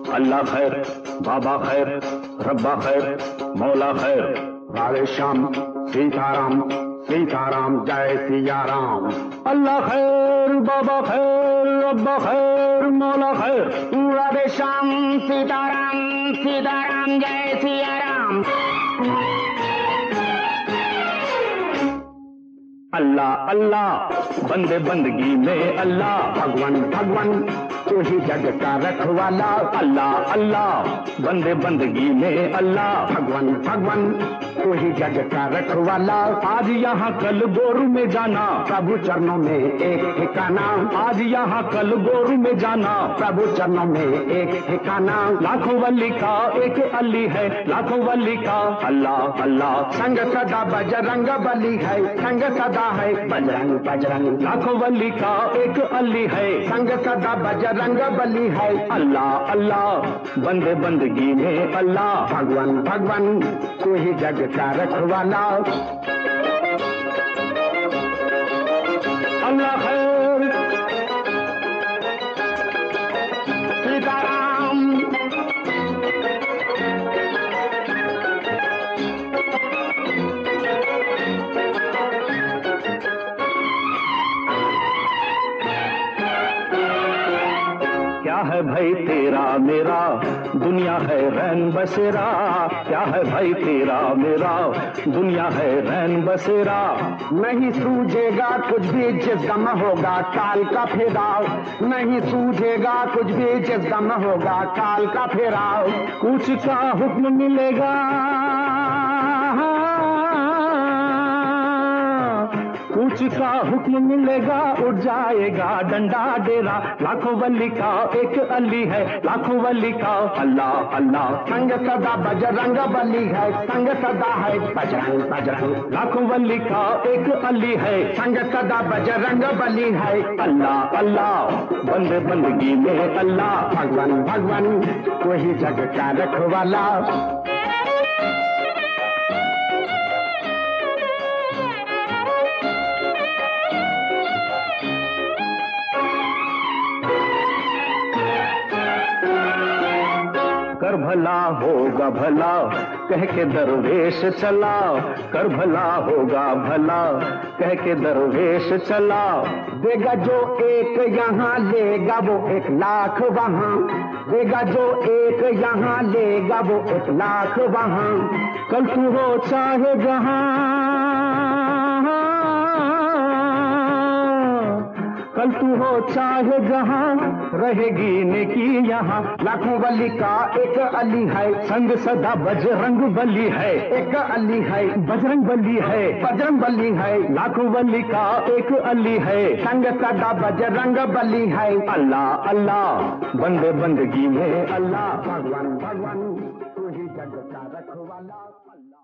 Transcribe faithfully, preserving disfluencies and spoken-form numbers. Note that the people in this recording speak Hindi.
अल्लाह खैर, बाबा खैर, रब्बा खैर, मौला खैर। राधे श्याम सीताराम सीताराम जय सिया राम। अल्लाह खैर, बाबा खैर, रब्बा खैर, मौला खैर। राधे श्याम सीताराम सीताराम जय सिया राम। अल्लाह अल्लाह बंदे बंदगी में अल्लाह, भगवान भगवान तू ही जग का रखवाला। अल्लाह अल्लाह बंदे बंदगी में अल्लाह, भगवान भगवान तू ही जग का रखवाला। आज यहाँ कल गोरू में जाना, प्रभु चरणों में एक ठिकाना। आज यहाँ कल गोरू में जाना, प्रभु चरणों में एक ठिकाना। लाखों वली का एक अली है, लाखों वली का अल्लाह अल्लाह। संग सदा बजरंग बली है, संग सदा है बजरंग बजरंग। लाखों वली का एक अली है, संग सदा बजरंग बली है। अल्लाह अल्लाह बंदे बंदगी में अल्लाह, भगवान भगवान तू ही जग का रखवाला। अल्लाह खैर, सीताराम। क्या है भाई तेरा मेरा, दुनिया है रैन बसेरा। क्या है भाई तेरा मेरा, दुनिया है रैन बसेरा। नहीं सूझेगा कुछ भी जिस दम होगा काल का फेराव। नहीं सूझेगा कुछ भी जिस दम होगा काल का फेराव। कुछ का हुक्म मिलेगा, कुछ का हुक्म मिलेगा, उठ जाएगा डंडा डेरा। लाखों वली का एक अली है, लाखों वली का अल्लाह अल्लाह। संग सदा बजरंग बली है, संग सदा है बजरंग बजरंग। लाखों वली का एक अली है, संग सदा बजरंग बली है। अल्लाह अल्लाह बंदे बंदगी में अल्लाह, भगवान भगवान तू ही जग का रखवाला। कर भला होगा भला कह के दरवेश चला, कर भला होगा भला कह के दरवेश चला। देगा जो एक यहाँ लेगा वो एक लाख वहाँ। देगा जो एक यहाँ लेगा वो एक लाख वहाँ। कल तू हो चाहे जहाँ, कल तू हो चाहे जहाँ, रहेगी नेकी यहाँ। लाखों वली का एक अली है, संग सदा बजरंग बली है। एक अली है बजरंग बली है, बजरंग बली है। लाखों वली का एक अली है, संग सदा बजरंग बली है। अल्लाह अल्लाह बंदे बंदगी में अल्लाह, भगवान भगवान तू ही जग का रखवाला।